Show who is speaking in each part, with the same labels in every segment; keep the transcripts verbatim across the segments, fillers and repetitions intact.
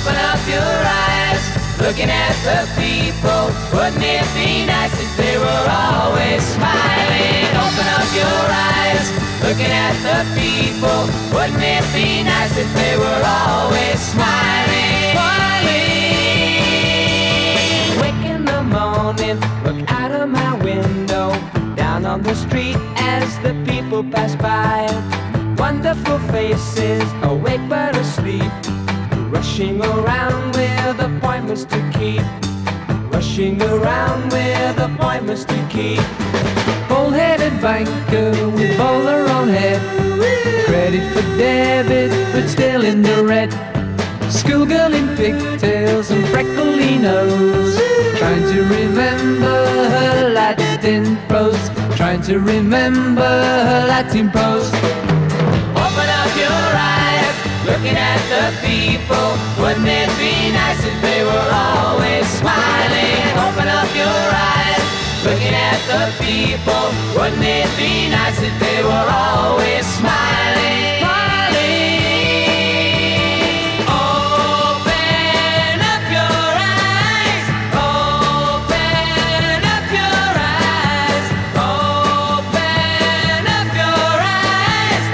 Speaker 1: Open up your eyes, looking at the people. Wouldn't it be nice if they were always smiling? Open up your eyes, looking at the people. Wouldn't it be nice if they were always smiling? Smiling. Wake in the morning, look out of my window, down on the street as the people pass by. Wonderful faces, awake but asleep, rushing around with appointments to keep. Rushing around with appointments to keep. Bull-headed banker with bowler on head, credit for debit but still in the red. Schoolgirl in pigtails and freckly nose, trying to remember her Latin prose. Trying to remember her Latin prose. Open up your eyes, looking at the people. Wouldn't it be nice if they were always smiling? Open up your eyes, looking at the people. Wouldn't it be nice if they were always smiling? Smiling. Open up your eyes, open up your eyes, open up your eyes,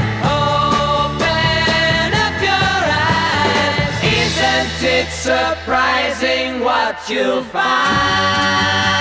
Speaker 1: open up your eyes. Isn't it surprising what you'll find?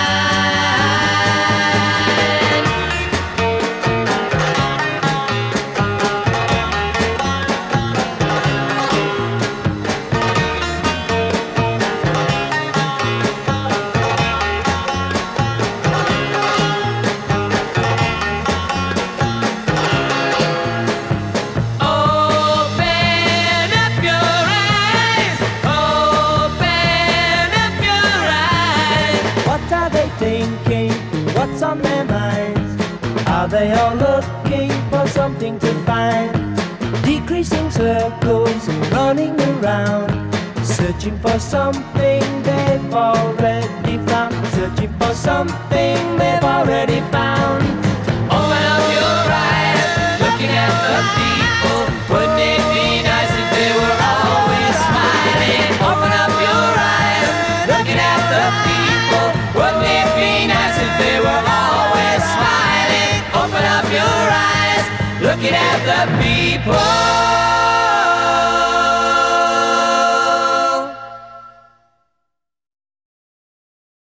Speaker 2: Thinking, what's on their minds? Are they all looking for something to find? Decreasing circles and running around, searching for something they've already found. Searching for something they've already found.
Speaker 1: Open up your eyes, looking at the people. Wouldn't it be nice if they were always smiling? Open up your eyes, looking at the people. Wouldn't it be nice if they were always smiling? Open up your eyes, looking at the people.